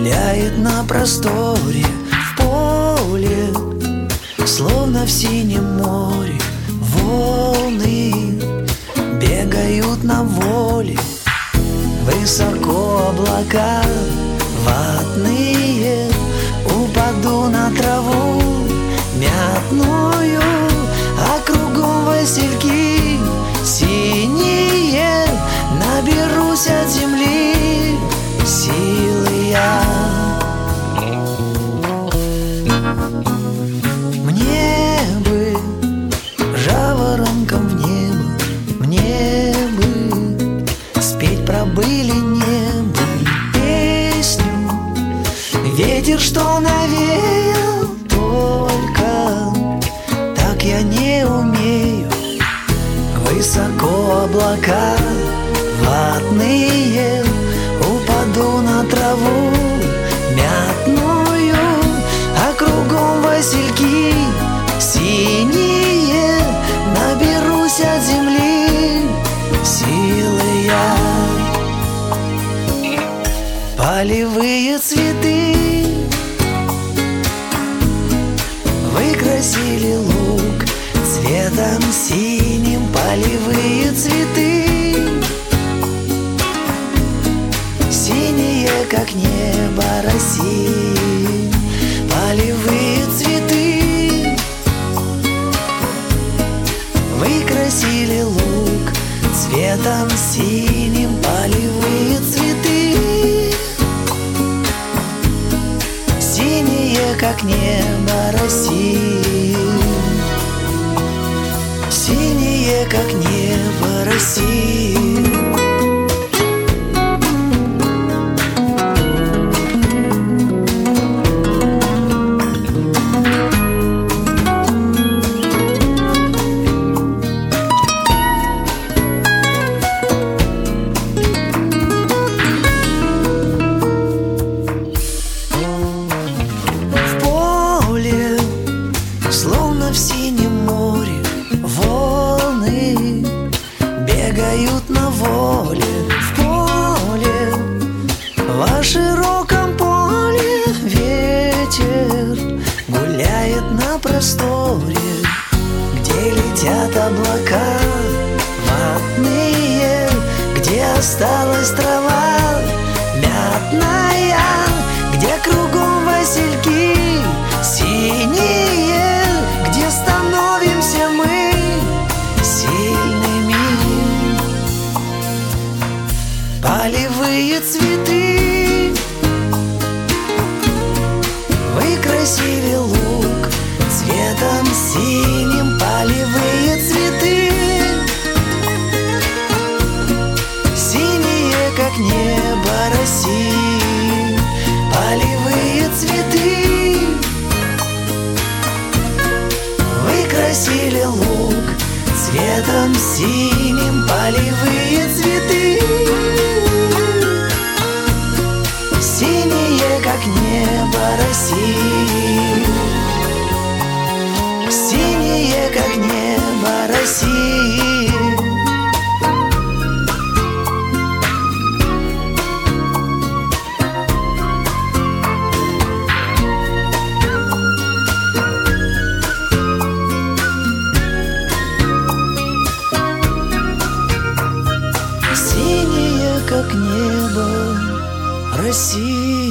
гуляет на просторе в поле, словно в синем море. Волны бегают на воле, высоко облака ватные. Упаду на траву мятную, а кругом васильки синие. Наберусь от земли силы я. Мне бы жаворонком в небо, мне бы спеть про были не были песню. Ветер, что навеял, только так я не умею. Высоко облака ватные, упаду на траву мятную, а кругом васильки синие. Наберусь от земли силы я. Полевые цветы выкрасили луг цветом синим. Полевые цветы синие, как небо России. Полевые цветы выкрасили луг цветом синим. Полевые цветы синие, как небо России. Синие, как небо России. Словно в синем море волны бегают на воле. В поле, во широком поле ветер гуляет на просторе, где летят облака ватные, где осталась трава мятная, где кругом васильки синие, где становимся мы сильными. Полевые цветы выкрасили луг цветом синим. Полевые цветы синие, как небо России. Полевые цветы выкрасили луг цветом синим. Полевые цветы синие, как небо России. Синие, как небо России. Синее, как небо России.